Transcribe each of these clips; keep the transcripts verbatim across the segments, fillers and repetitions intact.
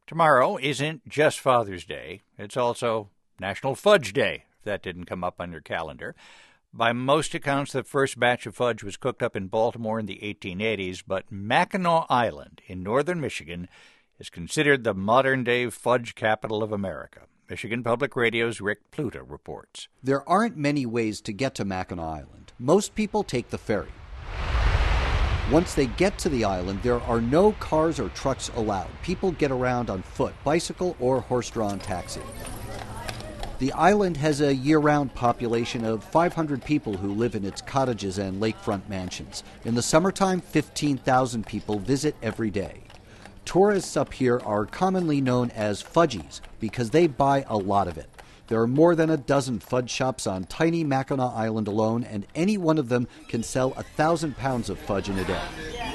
Tomorrow isn't just Father's Day. It's also National Fudge Day, if that didn't come up on your calendar. By most accounts, the first batch of fudge was cooked up in Baltimore in the eighteen eighties, but Mackinac Island in northern Michigan is considered the modern-day fudge capital of America. Michigan Public Radio's Rick Pluta reports. There aren't many ways to get to Mackinac Island. Most people take the ferry. Once they get to the island, there are no cars or trucks allowed. People get around on foot, bicycle, or horse-drawn taxi. The island has a year-round population of five hundred people who live in its cottages and lakefront mansions. In the summertime, fifteen thousand people visit every day. Tourists up here are commonly known as fudgies because they buy a lot of it. There are more than a dozen fudge shops on tiny Mackinac Island alone, and any one of them can sell a thousand pounds of fudge in a day.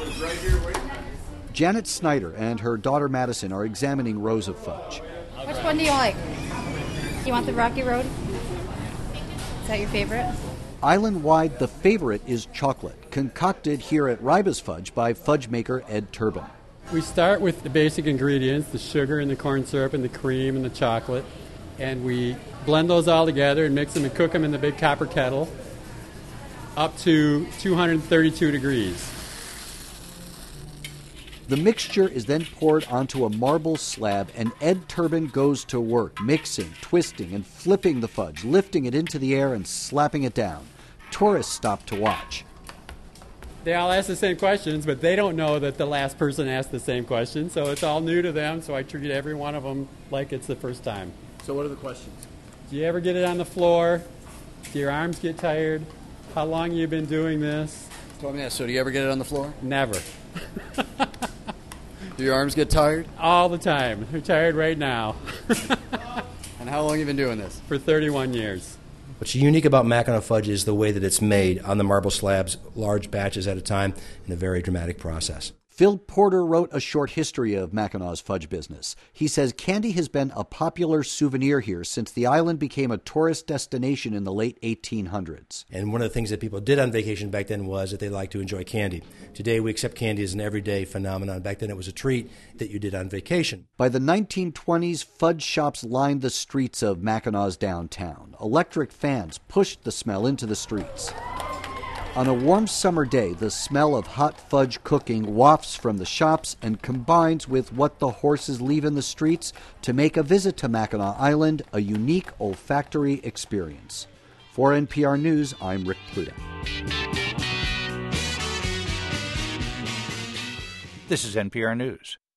Janet Snyder and her daughter Madison are examining rows of fudge. Which one do you like? You want the Rocky Road? Is that your favorite? Island-wide, the favorite is chocolate, concocted here at Ryba's Fudge by fudge maker Ed Turbin. We start with the basic ingredients, the sugar and the corn syrup and the cream and the chocolate. And we blend those all together and mix them and cook them in the big copper kettle up to two hundred thirty-two degrees. The mixture is then poured onto a marble slab, and Ed Turbin goes to work, mixing, twisting, and flipping the fudge, lifting it into the air and slapping it down. Tourists stop to watch. They all ask the same questions, but they don't know that the last person asked the same question, so it's all new to them, so I treat every one of them like it's the first time. So what are the questions? Do you ever get it on the floor? Do your arms get tired? How long have you been doing this? So, yeah, so do you ever get it on the floor? Never. Do your arms get tired? All the time. They're tired right now. And how long have you been doing this? For thirty-one years. What's unique about Mackinac Fudge is the way that it's made on the marble slabs, large batches at a time, in a very dramatic process. Phil Porter wrote a short history of Mackinac's fudge business. He says candy has been a popular souvenir here since the island became a tourist destination in the late eighteen hundreds. And one of the things that people did on vacation back then was that they liked to enjoy candy. Today we accept candy as an everyday phenomenon. Back then it was a treat that you did on vacation. By the nineteen twenties, fudge shops lined the streets of Mackinac's downtown. Electric fans pushed the smell into the streets. On a warm summer day, the smell of hot fudge cooking wafts from the shops and combines with what the horses leave in the streets to make a visit to Mackinac Island a unique olfactory experience. For N P R News, I'm Rick Pluta. This is N P R News.